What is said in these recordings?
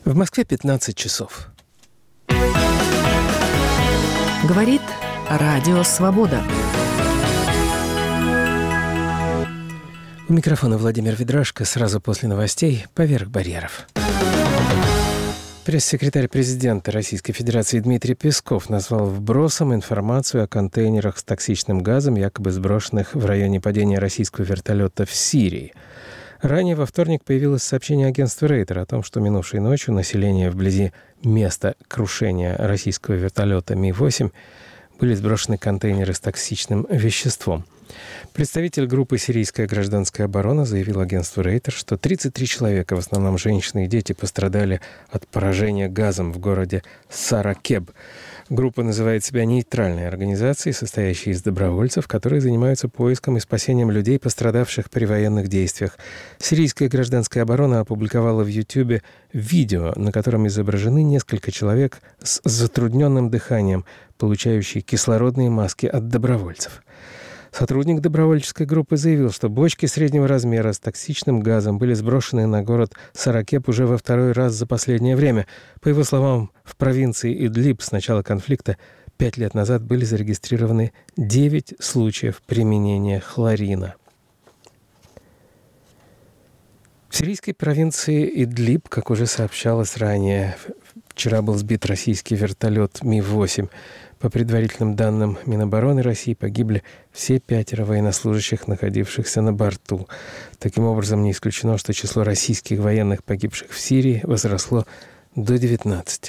В Москве 15 часов. Говорит Радио Свобода. У микрофона Владимир Ведрашко. Сразу после новостей «Поверх барьеров». Пресс-секретарь президента Российской Федерации Дмитрий Песков назвал вбросом информацию о контейнерах с токсичным газом, якобы сброшенных в районе падения российского вертолета в Сирии. Ранее во вторник появилось сообщение агентства Рейтер о том, что минувшей ночью население вблизи места крушения российского вертолета Ми-8 были сброшены контейнеры с токсичным веществом. Представитель группы «Сирийская гражданская оборона» заявил агентству Рейтер, что 33 человека, в основном женщины и дети, пострадали от поражения газом в городе Саракеб. Группа называет себя нейтральной организацией, состоящей из добровольцев, которые занимаются поиском и спасением людей, пострадавших при военных действиях. Сирийская гражданская оборона опубликовала в YouTube видео, на котором изображены несколько человек с затрудненным дыханием, получающие кислородные маски от добровольцев. Сотрудник добровольческой группы заявил, что бочки среднего размера с токсичным газом были сброшены на город Саракеб уже во второй раз за последнее время. По его словам, в провинции Идлиб с начала конфликта 5 лет назад были зарегистрированы 9 случаев применения хлорина. В сирийской провинции Идлиб, как уже сообщалось ранее, вчера был сбит российский вертолет Ми-8. По предварительным данным Минобороны России погибли все 5 военнослужащих, находившихся на борту. Таким образом, не исключено, что число российских военных, погибших в Сирии, возросло до 19.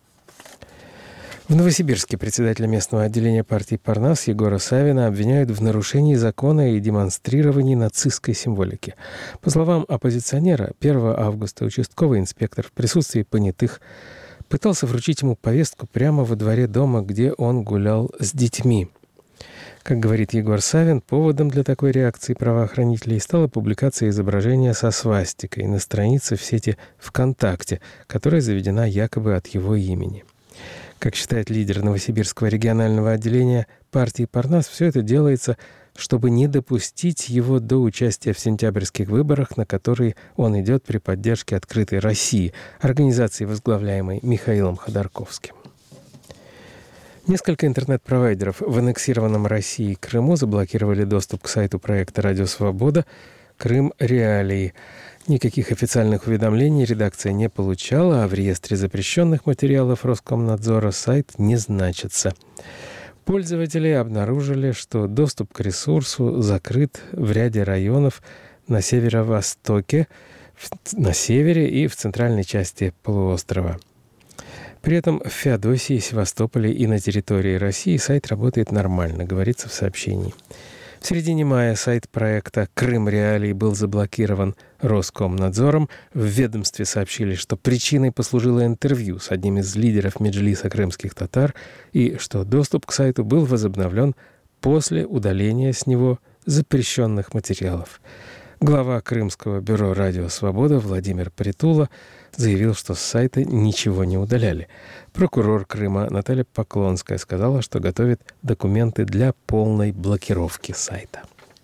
В Новосибирске председателя местного отделения партии «Парнас» Егора Савина обвиняют в нарушении закона и демонстрировании нацистской символики. По словам оппозиционера, 1 августа участковый инспектор в присутствии понятых пытался вручить ему повестку прямо во дворе дома, где он гулял с детьми. Как говорит Егор Савин, поводом для такой реакции правоохранителей стала публикация изображения со свастикой на странице в сети ВКонтакте, которая заведена якобы от его имени. Как считает лидер Новосибирского регионального отделения партии «Парнас», все это делается, чтобы не допустить его до участия в сентябрьских выборах, на которые он идет при поддержке «Открытой России», организации, возглавляемой Михаилом Ходорковским. Несколько интернет-провайдеров в аннексированном Россией Крыму заблокировали доступ к сайту проекта «Радио Свобода» «Крым. Реалии». Никаких официальных уведомлений редакция не получала, а в реестре запрещенных материалов Роскомнадзора сайт не значится. Пользователи обнаружили, что доступ к ресурсу закрыт в ряде районов на северо-востоке, на севере и в центральной части полуострова. При этом в Феодосии, Севастополе и на территории России сайт работает нормально, говорится в сообщении. В середине мая сайт проекта «Крым. Реалии» был заблокирован Роскомнадзором. В ведомстве сообщили, что причиной послужило интервью с одним из лидеров Меджлиса крымских татар и что доступ к сайту был возобновлен после удаления с него запрещенных материалов. Глава Крымского бюро «Радио Свобода» Владимир Притула заявил, что с сайта ничего не удаляли. Прокурор Крыма Наталья Поклонская сказала, что готовит документы для полной блокировки сайта.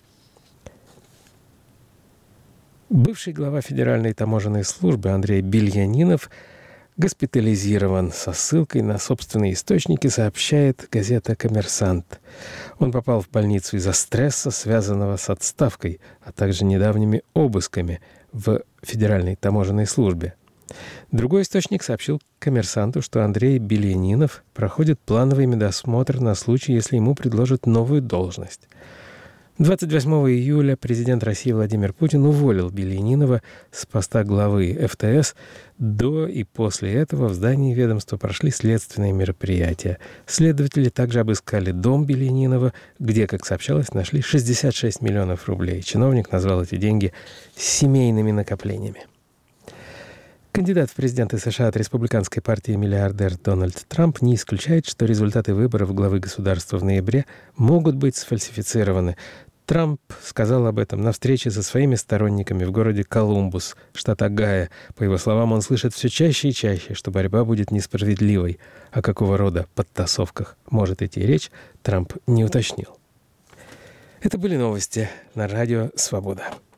Бывший глава Федеральной таможенной службы Андрей Бельянинов госпитализирован. Со ссылкой на собственные источники сообщает газета «Коммерсант». Он попал в больницу из-за стресса, связанного с отставкой, а также недавними обысками в Федеральной таможенной службе. Другой источник сообщил «Коммерсанту», что Андрей Бельянинов проходит плановый медосмотр на случай, если ему предложат новую должность. 28 июля президент России Владимир Путин уволил Бельянинова с поста главы ФТС. До и после этого в здании ведомства прошли следственные мероприятия. Следователи также обыскали дом Бельянинова, где, как сообщалось, нашли 66 миллионов рублей. Чиновник назвал эти деньги семейными накоплениями. Кандидат в президенты США от республиканской партии миллиардер Дональд Трамп не исключает, что результаты выборов главы государства в ноябре могут быть сфальсифицированы. Трамп сказал об этом на встрече со своими сторонниками в городе Колумбус, штат Огайо. По его словам, он слышит все чаще и чаще, что борьба будет несправедливой. О какого рода подтасовках может идти речь, Трамп не уточнил. Это были новости на радио «Свобода».